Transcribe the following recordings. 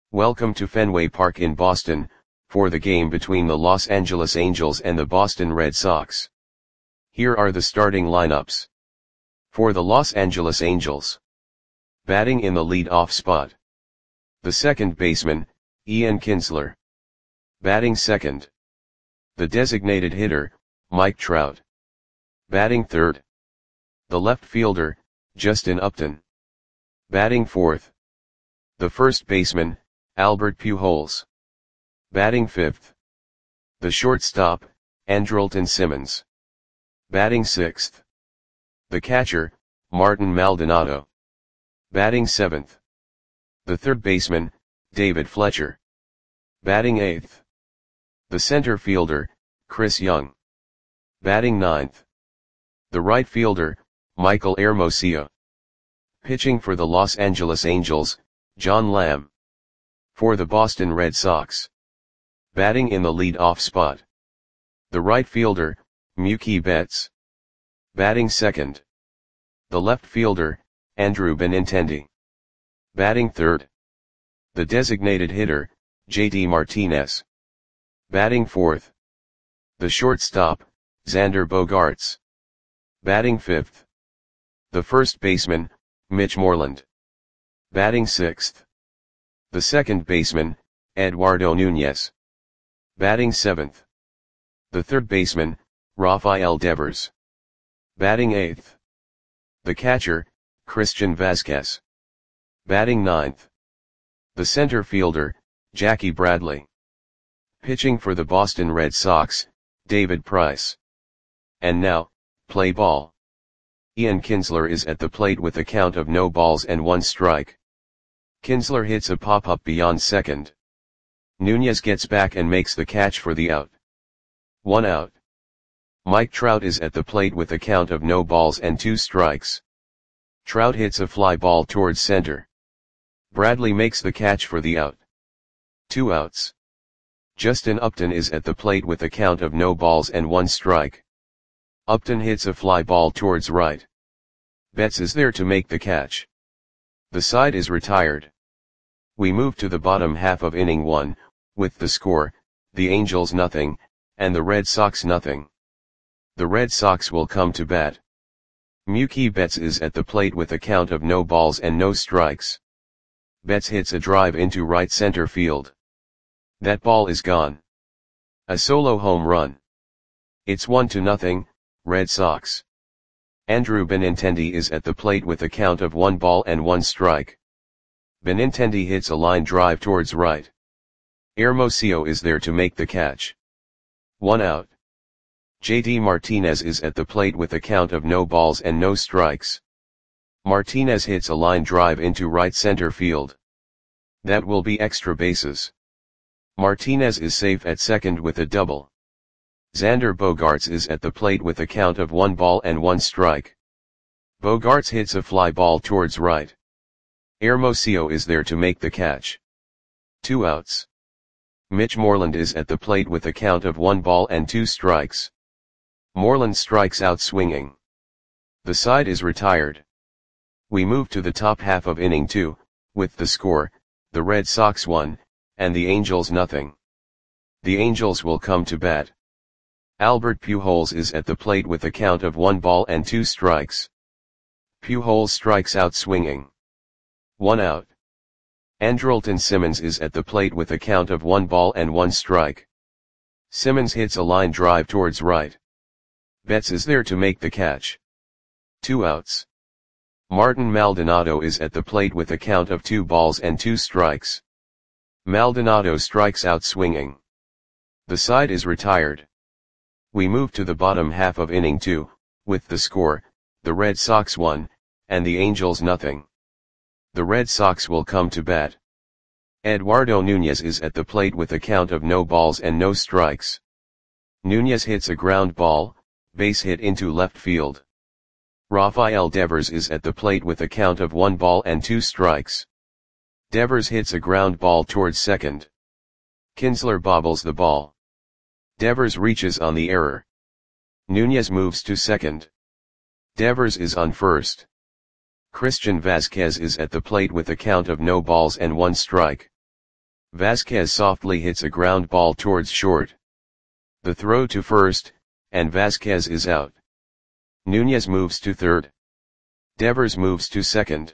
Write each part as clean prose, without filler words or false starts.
Welcome to Fenway Park in Boston, for the game between the Los Angeles Angels and the Boston Red Sox. Here are the starting lineups. For the Los Angeles Angels. Batting in the lead-off spot. The second baseman, Ian Kinsler. Batting second. The designated hitter, Mike Trout. Batting third. The left fielder, Justin Upton. Batting fourth. The first baseman, Albert Pujols. Batting fifth. The shortstop, Andrelton Simmons. Batting sixth. The catcher, Martin Maldonado. Batting seventh. The third baseman, David Fletcher. Batting eighth. The center fielder, Chris Young. Batting ninth. The right fielder, Michael Hermosillo. Pitching for the Los Angeles Angels, John Lamb. For the Boston Red Sox. Batting in the lead-off spot. The right fielder, Mookie Betts. Batting second. The left fielder, Andrew Benintendi. Batting third. The designated hitter, JD Martinez. Batting fourth. The shortstop, Xander Bogaerts. Batting fifth. The first baseman, Mitch Moreland. Batting sixth. The second baseman, Eduardo Nunez. Batting seventh. The third baseman, Rafael Devers. Batting eighth. The catcher, Christian Vazquez. Batting ninth. The center fielder, Jackie Bradley. Pitching for the Boston Red Sox, David Price. And now, play ball. Ian Kinsler is at the plate with a count of no balls and one strike. Kinsler hits a pop-up beyond second. Nunez gets back and makes the catch for the out. 1 out. Mike Trout is at the plate with a count of no balls and 2 strikes. Trout hits a fly ball towards center. Bradley makes the catch for the out. 2 outs. Justin Upton is at the plate with a count of no balls and 1 strike. Upton hits a fly ball towards right. Betts is there to make the catch. The side is retired. We move to the bottom half of inning 1, with the score, the Angels nothing, and the Red Sox nothing. The Red Sox will come to bat. Mookie Betts is at the plate with a count of no balls and no strikes. Betts hits a drive into right center field. That ball is gone. A solo home run. It's 1-0, Red Sox. Andrew Benintendi is at the plate with a count of 1 ball and 1 strike. Benintendi hits a line drive towards right. Hermosillo is there to make the catch. 1 out. JD Martinez is at the plate with a count of no balls and no strikes. Martinez hits a line drive into right center field. That will be extra bases. Martinez is safe at second with a double. Xander Bogaerts is at the plate with a count of 1 ball and 1 strike. Bogaerts hits a fly ball towards right. Hermosillo is there to make the catch. 2 outs. Mitch Moreland is at the plate with a count of 1 ball and 2 strikes. Moreland strikes out swinging. The side is retired. We move to the top half of inning 2, with the score, the Red Sox 1, and the Angels nothing. The Angels will come to bat. Albert Pujols is at the plate with a count of 1 ball and 2 strikes. Pujols strikes out swinging. 1 out. Andrelton Simmons is at the plate with a count of 1 ball and 1 strike. Simmons hits a line drive towards right. Betts is there to make the catch. 2 outs. Martin Maldonado is at the plate with a count of 2 balls and 2 strikes. Maldonado strikes out swinging. The side is retired. We move to the bottom half of inning 2, with the score, the Red Sox 1, and the Angels nothing. The Red Sox will come to bat. Eduardo Nunez is at the plate with a count of no balls and no strikes. Nunez hits a ground ball, base hit into left field. Rafael Devers is at the plate with a count of 1 ball and 2 strikes. Devers hits a ground ball towards second. Kinsler bobbles the ball. Devers reaches on the error. Nunez moves to second. Devers is on first. Christian Vazquez is at the plate with a count of no balls and 1 strike. Vasquez softly hits a ground ball towards short. The throw to first, and Vasquez is out. Nunez moves to third. Devers moves to second.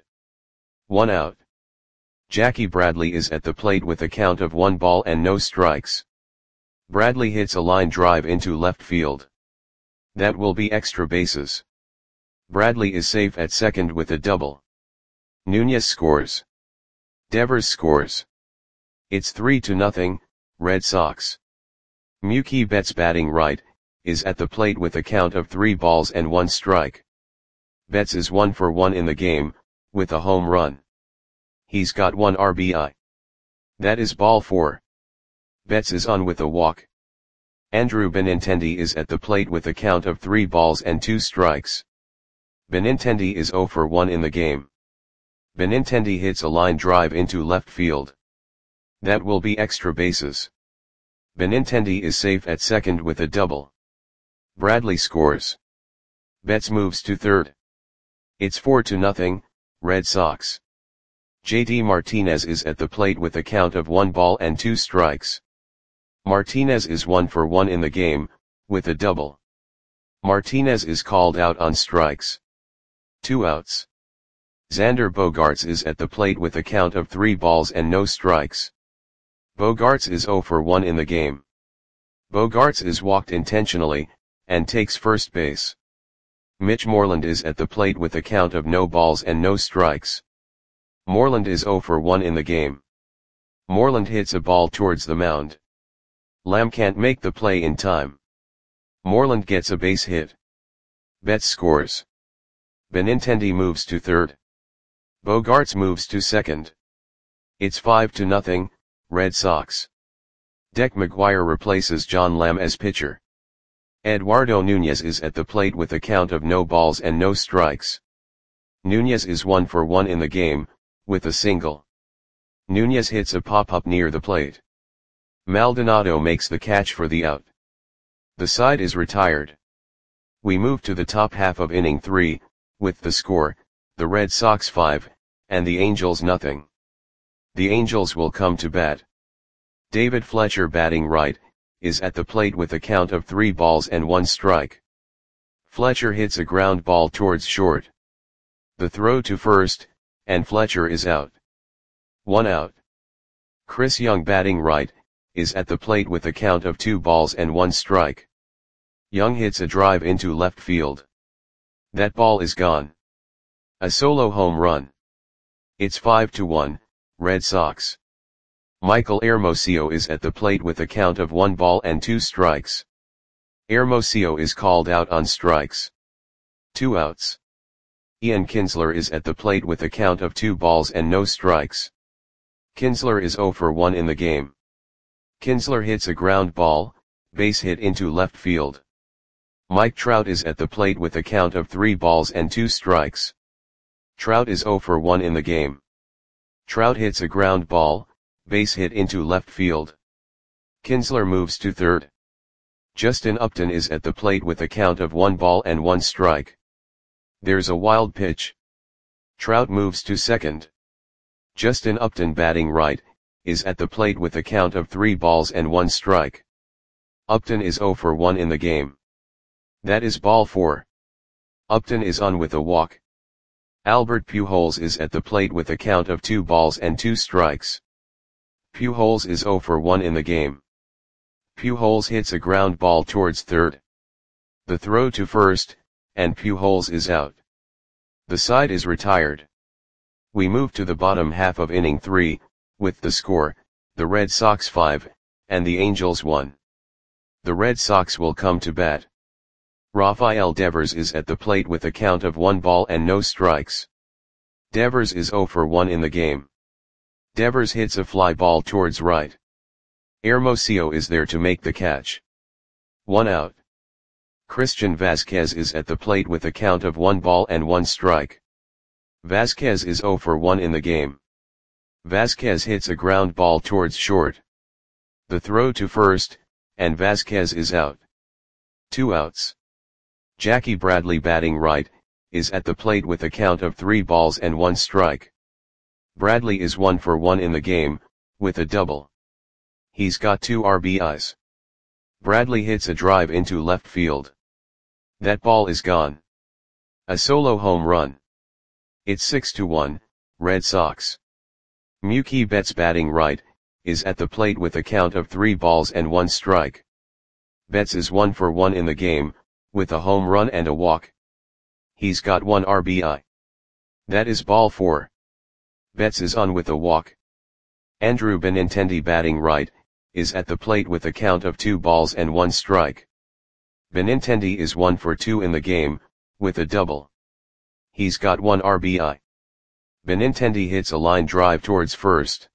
1 out. Jackie Bradley is at the plate with a count of 1 ball and no strikes. Bradley hits a line drive into left field. That will be extra bases. Bradley is safe at second with a double. Nunez scores. Devers scores. It's 3-0, Red Sox. Mookie Betts batting right, is at the plate with a count of 3 balls and 1 strike. Betts is 1 for 1 in the game, with a home run. He's got 1 RBI. That is ball 4. Betts is on with a walk. Andrew Benintendi is at the plate with a count of 3 balls and 2 strikes. Benintendi is 0 for 1 in the game. Benintendi hits a line drive into left field. That will be extra bases. Benintendi is safe at second with a double. Bradley scores. Betts moves to third. It's 4-0, Red Sox. JD Martinez is at the plate with a count of 1 ball and 2 strikes. Martinez is 1 for 1 in the game, with a double. Martinez is called out on strikes. 2 outs. Xander Bogaerts is at the plate with a count of 3 balls and no strikes. Bogaerts is 0 for 1 in the game. Bogaerts is walked intentionally, and takes first base. Mitch Moreland is at the plate with a count of no balls and no strikes. Moreland is 0 for 1 in the game. Moreland hits a ball towards the mound. Lamb can't make the play in time. Moreland gets a base hit. Betts scores. Benintendi moves to third. Bogaerts moves to second. It's 5-0, Red Sox. Dec McGuire replaces John Lamb as pitcher. Eduardo Nunez is at the plate with a count of no balls and no strikes. Nunez is 1 for 1 in the game, with a single. Nunez hits a pop-up near the plate. Maldonado makes the catch for the out. The side is retired. We move to the top half of inning 3, with the score, the Red Sox 5, and the Angels nothing. The Angels will come to bat. David Fletcher batting right, is at the plate with a count of 3 balls and 1 strike. Fletcher hits a ground ball towards short. The throw to first, and Fletcher is out. 1 out. Chris Young batting right, is at the plate with a count of 2 balls and 1 strike. Young hits a drive into left field. That ball is gone. A solo home run. It's 5-1, Red Sox. Michael Hermosillo is at the plate with a count of 1 ball and 2 strikes. Hermosillo is called out on strikes. 2 outs. Ian Kinsler is at the plate with a count of 2 balls and no strikes. Kinsler is 0 for 1 in the game. Kinsler hits a ground ball, base hit into left field. Mike Trout is at the plate with a count of 3 balls and 2 strikes. Trout is 0 for 1 in the game. Trout hits a ground ball, base hit into left field. Kinsler moves to third. Justin Upton is at the plate with a count of 1 ball and 1 strike. There's a wild pitch. Trout moves to second. Justin Upton batting right, is at the plate with a count of 3 balls and 1 strike. Upton is 0 for 1 in the game. That is ball 4. Upton is on with a walk. Albert Pujols is at the plate with a count of 2 balls and 2 strikes. Pujols is 0 for 1 in the game. Pujols hits a ground ball towards third. The throw to first, and Pujols is out. The side is retired. We move to the bottom half of inning 3, with the score, the Red Sox 5, and the Angels 1. The Red Sox will come to bat. Rafael Devers is at the plate with a count of 1 ball and no strikes. Devers is 0 for 1 in the game. Devers hits a fly ball towards right. Hermosillo is there to make the catch. 1 out. Christian Vasquez is at the plate with a count of 1 ball and 1 strike. Vasquez is 0 for 1 in the game. Vasquez hits a ground ball towards short. The throw to first, and Vasquez is out. 2 outs. Jackie Bradley batting right, is at the plate with a count of 3 balls and 1 strike. Bradley is 1 for 1 in the game, with a double. He's got 2 RBIs. Bradley hits a drive into left field. That ball is gone. A solo home run. It's 6-1, Red Sox. Mookie Betts batting right, is at the plate with a count of 3 balls and 1 strike. Betts is 1 for 1 in the game, with a home run and a walk. He's got 1 RBI. That is ball 4. Betts is on with a walk. Andrew Benintendi batting right, is at the plate with a count of 2 balls and 1 strike. Benintendi is 1 for 2 in the game, with a double. He's got 1 RBI. Benintendi hits a line drive towards first.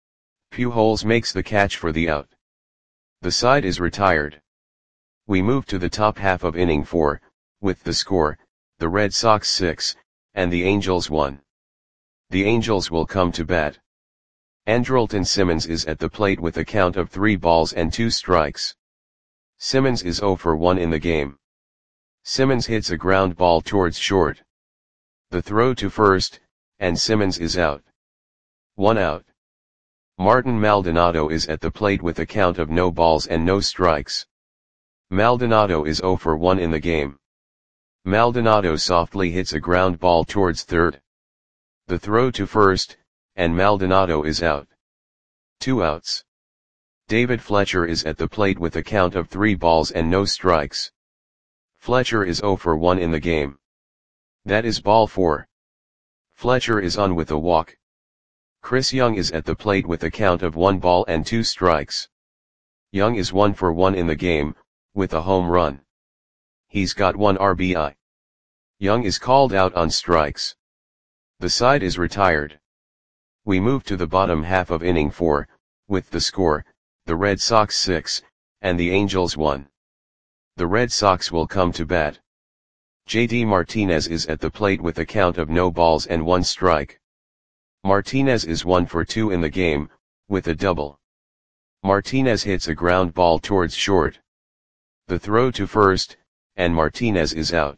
Pujols makes the catch for the out. The side is retired. We move to the top half of inning 4, with the score, the Red Sox 6, and the Angels 1. The Angels will come to bat. Andrelton Simmons is at the plate with a count of 3 balls and 2 strikes. Simmons is 0 for 1 in the game. Simmons hits a ground ball towards short. The throw to first, and Simmons is out. 1 out. Martin Maldonado is at the plate with a count of no balls and no strikes. Maldonado is 0 for 1 in the game. Maldonado softly hits a ground ball towards third. The throw to first, and Maldonado is out. 2 outs. David Fletcher is at the plate with a count of 3 balls and no strikes. Fletcher is 0 for 1 in the game. That is ball 4. Fletcher is on with a walk. Chris Young is at the plate with a count of 1 ball and 2 strikes. Young is 1 for 1 in the game, with a home run. He's got 1 RBI. Young is called out on strikes. The side is retired. We move to the bottom half of inning 4, with the score, the Red Sox 6, and the Angels 1. The Red Sox will come to bat. JD Martinez is at the plate with a count of no balls and 1 strike. Martinez is 1 for 2 in the game, with a double. Martinez hits a ground ball towards short. The throw to first, and Martinez is out.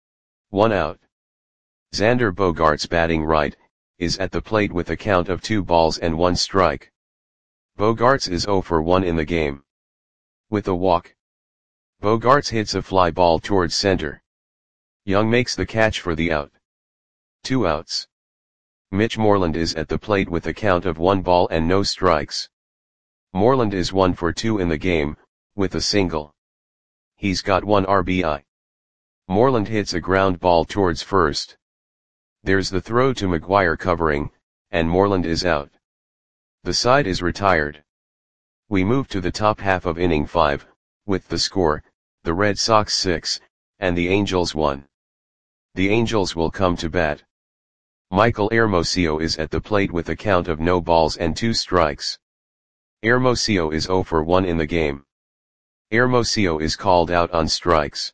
1 out. Xander Bogaerts batting right, is at the plate with a count of 2 balls and 1 strike. Bogaerts is 0 for 1 in the game. With a walk. Bogaerts hits a fly ball towards center. Young makes the catch for the out. 2 outs. Mitch Moreland is at the plate with a count of 1 ball and no strikes. Moreland is 1 for 2 in the game, with a single. He's got 1 RBI. Moreland hits a ground ball towards first. There's the throw to McGuire covering, and Moreland is out. The side is retired. We move to the top half of inning 5, with the score, the Red Sox 6, and the Angels 1. The Angels will come to bat. Michael Hermosillo is at the plate with a count of no balls and 2 strikes. Hermosillo is 0 for 1 in the game. Hermosillo is called out on strikes.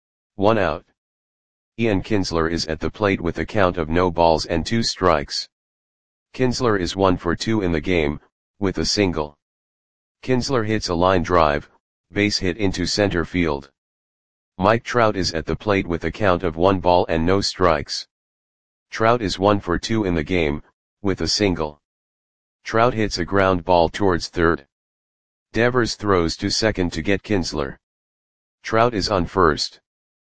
1 out. Ian Kinsler is at the plate with a count of no balls and 2 strikes. Kinsler is 1 for 2 in the game, with a single. Kinsler hits a line drive, base hit into center field. Mike Trout is at the plate with a count of 1 ball and no strikes. Trout is 1 for 2 in the game, with a single. Trout hits a ground ball towards third. Devers throws to second to get Kinsler. Trout is on first.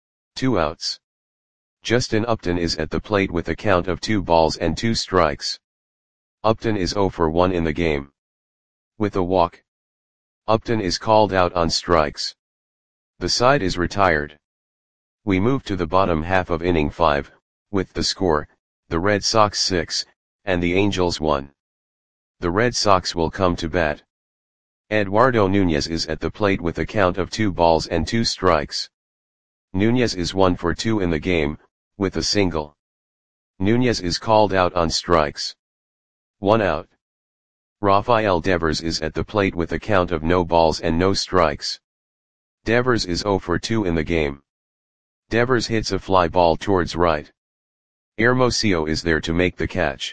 2 outs. Justin Upton is at the plate with a count of 2 balls and 2 strikes. Upton is 0 for 1 in the game. With a walk. Upton is called out on strikes. The side is retired. We move to the bottom half of inning 5, with the score, the Red Sox 6, and the Angels 1. The Red Sox will come to bat. Eduardo Nunez is at the plate with a count of 2 balls and 2 strikes. Nunez is 1 for 2 in the game, with a single. Nunez is called out on strikes. 1 out. Rafael Devers is at the plate with a count of no balls and no strikes. Devers is 0 for 2 in the game. Devers hits a fly ball towards right. Hermosillo is there to make the catch.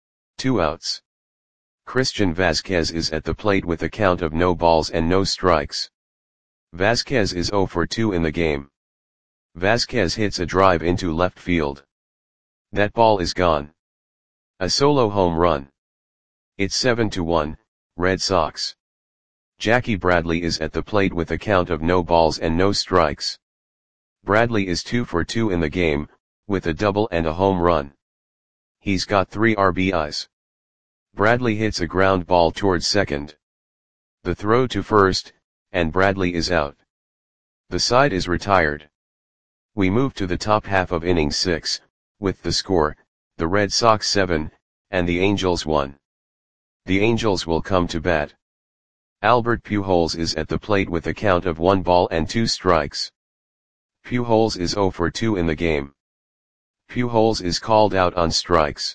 2 outs. Christian Vazquez is at the plate with a count of no balls and no strikes. Vazquez is 0 for 2 in the game. Vazquez hits a drive into left field. That ball is gone. A solo home run. It's 7-1, Red Sox. Jackie Bradley is at the plate with a count of no balls and no strikes. Bradley is 2 for 2 in the game, with a double and a home run. He's got 3 RBIs. Bradley hits a ground ball towards second. The throw to first, and Bradley is out. The side is retired. We move to the top half of inning 6, with the score, the Red Sox 7, and the Angels 1. The Angels will come to bat. Albert Pujols is at the plate with a count of 1 ball and 2 strikes. Pujols is 0 for 2 in the game. Pujols is called out on strikes.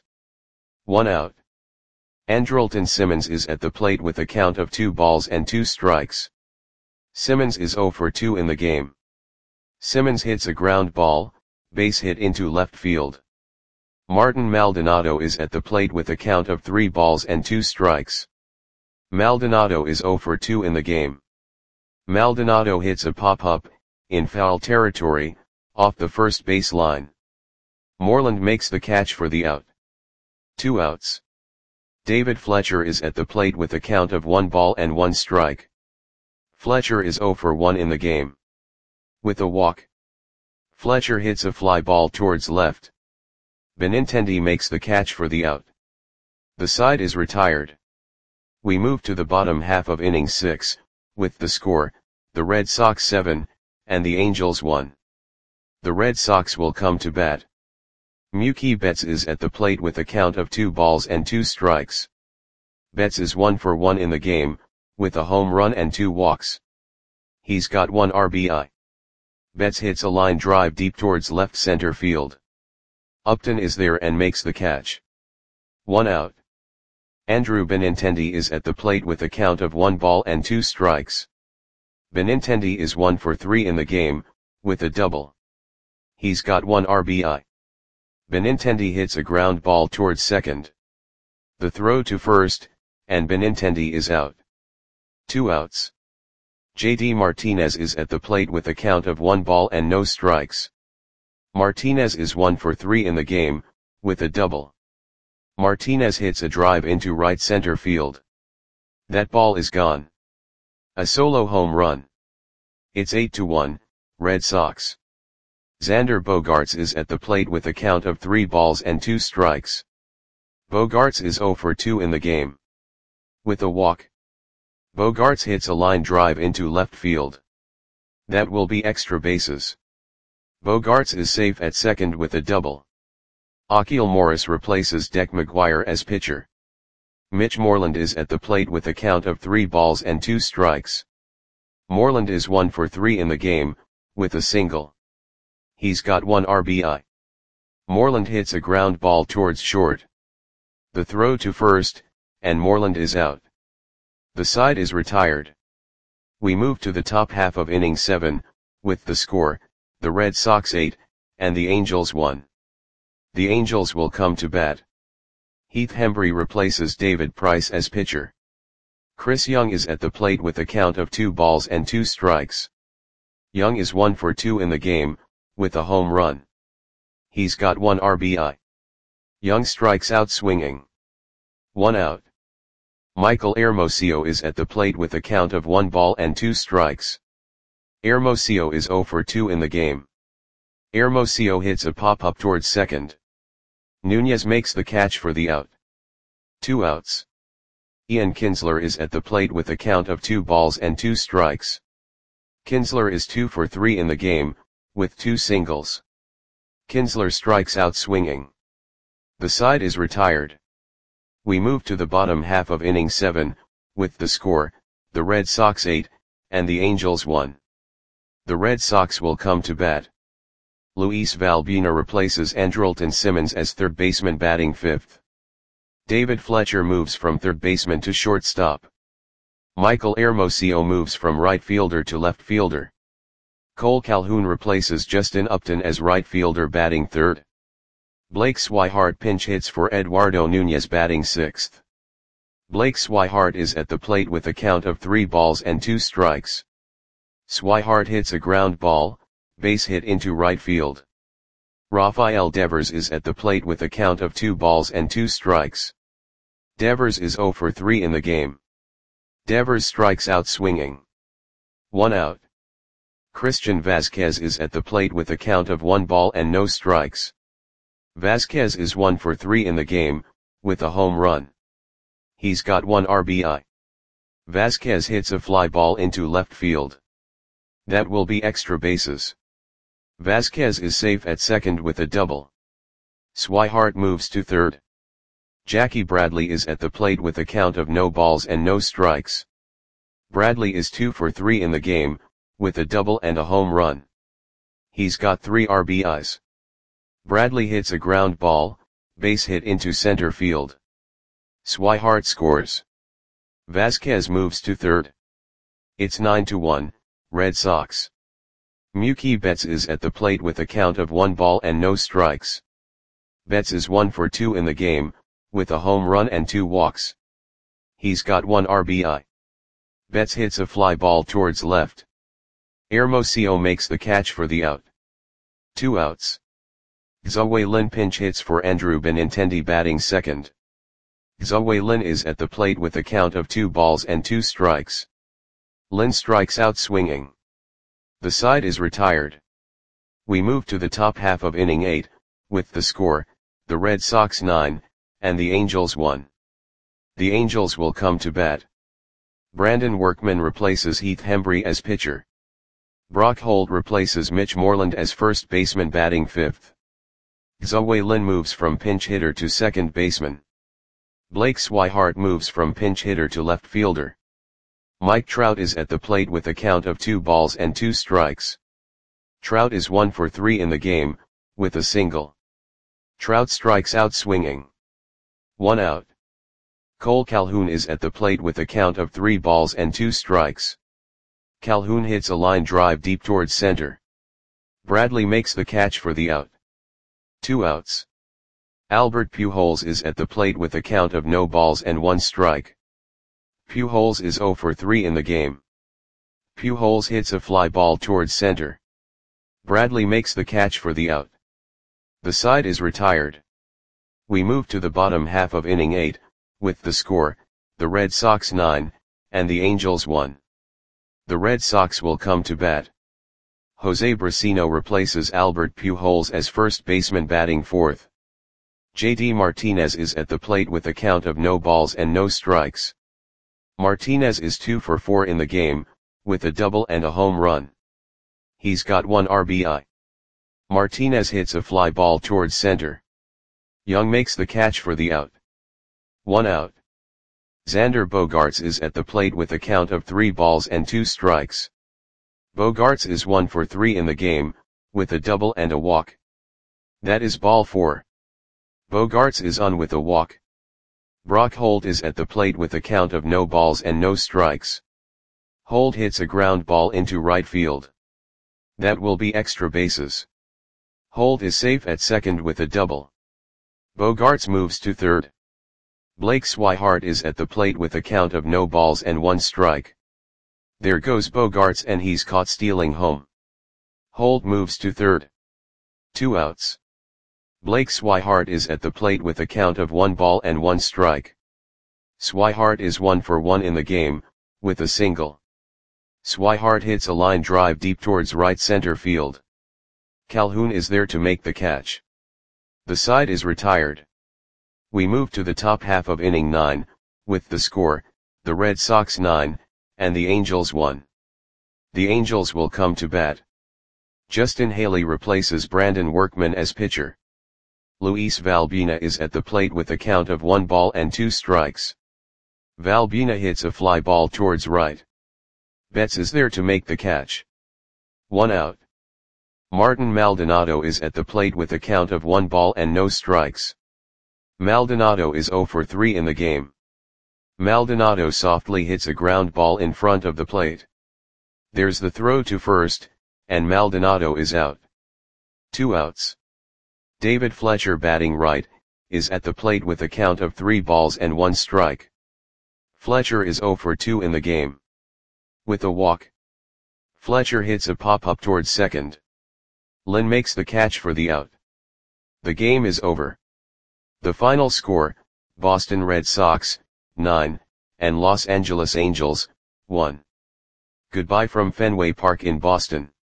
1 out. Andrelton Simmons is at the plate with a count of 2 balls and 2 strikes. Simmons is 0 for 2 in the game. Simmons hits a ground ball, base hit into left field. Martin Maldonado is at the plate with a count of 3 balls and 2 strikes. Maldonado is 0 for 2 in the game. Maldonado hits a pop-up, in foul territory, off the first base line. Moreland makes the catch for the out. 2 outs. David Fletcher is at the plate with a count of 1 ball and 1 strike. Fletcher is 0 for 1 in the game. With a walk. Fletcher hits a fly ball towards left. Benintendi makes the catch for the out. The side is retired. We move to the bottom half of inning 6, with the score, the Red Sox 7, and the Angels 1. The Red Sox will come to bat. Mookie Betts is at the plate with a count of 2 balls and 2 strikes. Betts is 1 for 1 in the game, with a home run and 2 walks. He's got 1 RBI. Betts hits a line drive deep towards left center field. Upton is there and makes the catch. 1 out. Andrew Benintendi is at the plate with a count of 1 ball and 2 strikes. Benintendi is 1 for 3 in the game, with a double. He's got 1 RBI. Benintendi hits a ground ball towards second. The throw to first, and Benintendi is out. 2 outs. JD Martinez is at the plate with a count of 1 ball and no strikes. Martinez is 1 for 3 in the game, with a double. Martinez hits a drive into right center field. That ball is gone. A solo home run. It's 8-1, Red Sox. Xander Bogaerts is at the plate with a count of 3 balls and 2 strikes. Bogaerts is 0 for 2 in the game. With a walk. Bogaerts hits a line drive into left field. That will be extra bases. Bogaerts is safe at second with a double. Akil Morris replaces Dec McGuire as pitcher. Mitch Moreland is at the plate with a count of 3 balls and 2 strikes. Moreland is 1 for 3 in the game, with a single. He's got 1 RBI. Moreland hits a ground ball towards short. The throw to first, and Moreland is out. The side is retired. We move to the top half of inning 7, with the score, the Red Sox 8, and the Angels 1. The Angels will come to bat. Heath Hembree replaces David Price as pitcher. Chris Young is at the plate with a count of 2 balls and 2 strikes. Young is 1 for 2 in the game, with a home run. He's got 1 RBI. Young strikes out swinging. 1 out. Michael Hermosillo is at the plate with a count of 1 ball and 2 strikes. Hermosillo is 0 for 2 in the game. Hermosillo hits a pop-up towards second. Nunez makes the catch for the out. 2 outs. Ian Kinsler is at the plate with a count of 2 balls and 2 strikes. Kinsler is 2 for 3 in the game, with 2 singles. Kinsler strikes out swinging. The side is retired. We move to the bottom half of inning 7, with the score, the Red Sox 8, and the Angels 1. The Red Sox will come to bat. Luis Valbuena replaces Andrelton Simmons as third baseman batting 5th. David Fletcher moves from third baseman to shortstop. Michael Hermosillo moves from right fielder to left fielder. Cole Calhoun replaces Justin Upton as right fielder batting 3rd. Blake Swihart pinch hits for Eduardo Nunez batting 6th. Blake Swihart is at the plate with a count of 3 balls and 2 strikes. Swihart hits a ground ball, base hit into right field. Rafael Devers is at the plate with a count of 2 balls and 2 strikes. Devers is 0 for 3 in the game. Devers strikes out swinging. 1 out. Christian Vázquez is at the plate with a count of 1 ball and no strikes. Vázquez is 1 for 3 in the game, with a home run. He's got 1 RBI. Vázquez hits a fly ball into left field. That will be extra bases. Vázquez is safe at second with a double. Swihart moves to third. Jackie Bradley is at the plate with a count of no balls and no strikes. Bradley is 2 for 3 in the game, with a double and a home run. He's got 3 RBIs. Bradley hits a ground ball, base hit into center field. Swihart scores. Vázquez moves to third. It's 9-1, Red Sox. Mookie Betts is at the plate with a count of 1 ball and no strikes. Betts is 1 for 2 in the game, with a home run and 2 walks. He's got 1 RBI. Betts hits a fly ball towards left. Hermosillo makes the catch for the out. 2 outs. Xue Lin pinch hits for Andrew Benintendi batting second. Xue Lin is at the plate with a count of 2 balls and 2 strikes. Lin strikes out swinging. The side is retired. We move to the top half of inning 8, with the score, the Red Sox 9, and the Angels 1. The Angels will come to bat. Brandon Workman replaces Heath Hembree as pitcher. Brock Holt replaces Mitch Moreland as first baseman batting 5th. Xue Lin moves from pinch hitter to second baseman. Blake Swihart moves from pinch hitter to left fielder. Mike Trout is at the plate with a count of 2 balls and 2 strikes. Trout is 1 for 3 in the game, with a single. Trout strikes out swinging. 1 out. Cole Calhoun is at the plate with a count of 3 balls and 2 strikes. Calhoun hits a line drive deep towards center. Bradley makes the catch for the out. 2 outs. Albert Pujols is at the plate with a count of no balls and 1 strike. Pujols is 0 for 3 in the game. Pujols hits a fly ball towards center. Bradley makes the catch for the out. The side is retired. We move to the bottom half of inning 8, with the score, the Red Sox 9, and the Angels 1. The Red Sox will come to bat. Jose Brasino replaces Albert Pujols as first baseman batting 4th. JD Martinez is at the plate with a count of no balls and no strikes. Martinez is 2 for 4 in the game, with a double and a home run. He's got 1 RBI. Martinez hits a fly ball towards center. Young makes the catch for the out. 1 out. Xander Bogaerts is at the plate with a count of 3 balls and 2 strikes. Bogaerts is 1 for 3 in the game, with a double and a walk. That is ball 4. Bogaerts is on with a walk. Brock Holt is at the plate with a count of no balls and no strikes. Holt hits a ground ball into right field. That will be extra bases. Holt is safe at second with a double. Bogaerts moves to third. Blake Swihart is at the plate with a count of no balls and 1 strike. There goes Bogaerts and he's caught stealing home. Holt moves to third. 2 outs. Blake Swihart is at the plate with a count of 1 ball and 1 strike. Swihart is 1 for 1 in the game, with a single. Swihart hits a line drive deep towards right center field. Calhoun is there to make the catch. The side is retired. We move to the top half of inning 9, with the score, the Red Sox 9, and the Angels 1. The Angels will come to bat. Justin Haley replaces Brandon Workman as pitcher. Luis Valbuena is at the plate with a count of 1 ball and 2 strikes. Valbuena hits a fly ball towards right. Betts is there to make the catch. 1 out. Martin Maldonado is at the plate with a count of 1 ball and no strikes. Maldonado is 0 for 3 in the game. Maldonado softly hits a ground ball in front of the plate. There's the throw to first, and Maldonado is out. 2 outs. David Fletcher batting right, is at the plate with a count of 3 balls and 1 strike. Fletcher is 0 for 2 in the game. With a walk. Fletcher hits a pop-up towards second. Lin makes the catch for the out. The game is over. The final score, Boston Red Sox, 9, and Los Angeles Angels, 1. Goodbye from Fenway Park in Boston.